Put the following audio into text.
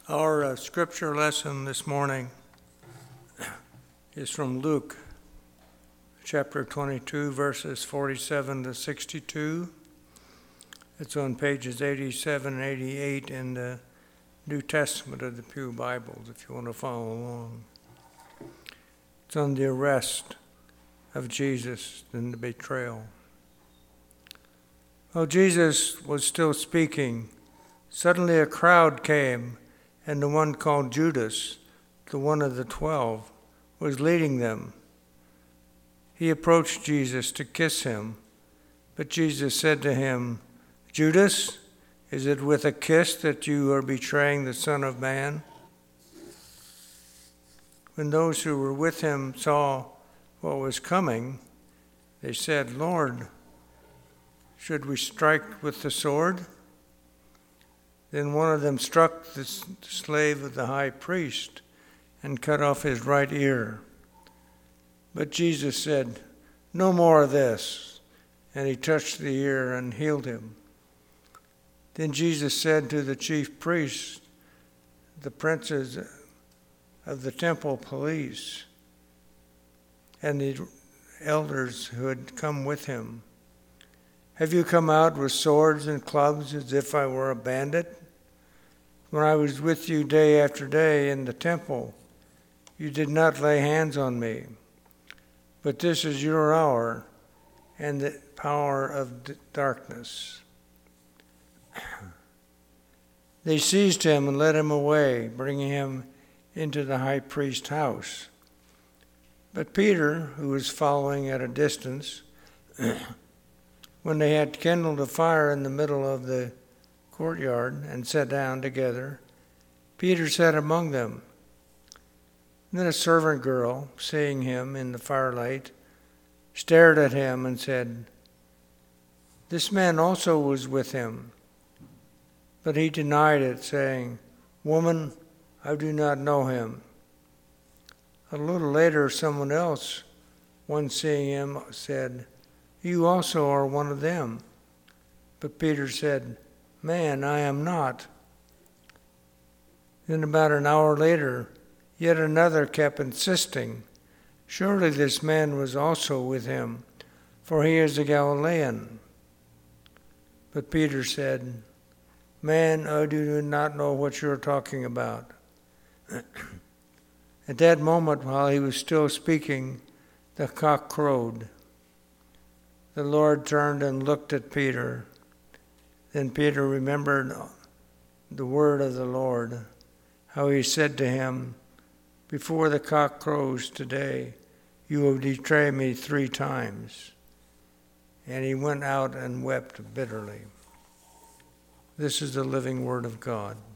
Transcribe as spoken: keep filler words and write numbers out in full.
Our uh, scripture lesson this morning is from Luke, chapter twenty-two, verses forty-seven to sixty-two. It's on pages eighty-seven and eighty-eight in the New Testament of the Pew Bibles, if you want to follow along. It's on the arrest of Jesus and the betrayal. While Jesus was still speaking, suddenly a crowd came, and the one called Judas, the one of the twelve, was leading them. He approached Jesus to kiss him, but Jesus said to him, "Judas, is it with a kiss that you are betraying the Son of Man?" When those who were with him saw what was coming, they said, "Lord, should we strike with the sword?" Then one of them struck the slave of the high priest and cut off his right ear. But Jesus said, "No more of this." And he touched the ear and healed him. Then Jesus said to the chief priests, the princes of the temple police, and the elders who had come with him, "Have you come out with swords and clubs as if I were a bandit? When I was with you day after day in the temple, you did not lay hands on me. But this is your hour and the power of d- darkness." They seized him and led him away, bringing him into the high priest's house. But Peter, who was following at a distance, when they had kindled a fire in the middle of the courtyard and sat down together, Peter sat among them. Then a servant girl, seeing him in the firelight, stared at him and said, "This man also was with him." But he denied it, saying, "Woman, I do not know him." A little later, someone else, one seeing him, said, "You also are one of them." But Peter said, "Man, I am not." Then about an hour later, yet another kept insisting, "Surely this man was also with him, for he is a Galilean." But Peter said, "Man, I do not know what you are talking about." At that moment, while he was still speaking, the cock crowed. The Lord turned and looked at Peter. Then Peter remembered the word of the Lord, how he said to him, "Before the cock crows today, you will betray me three times." And he went out and wept bitterly. This is the living word of God.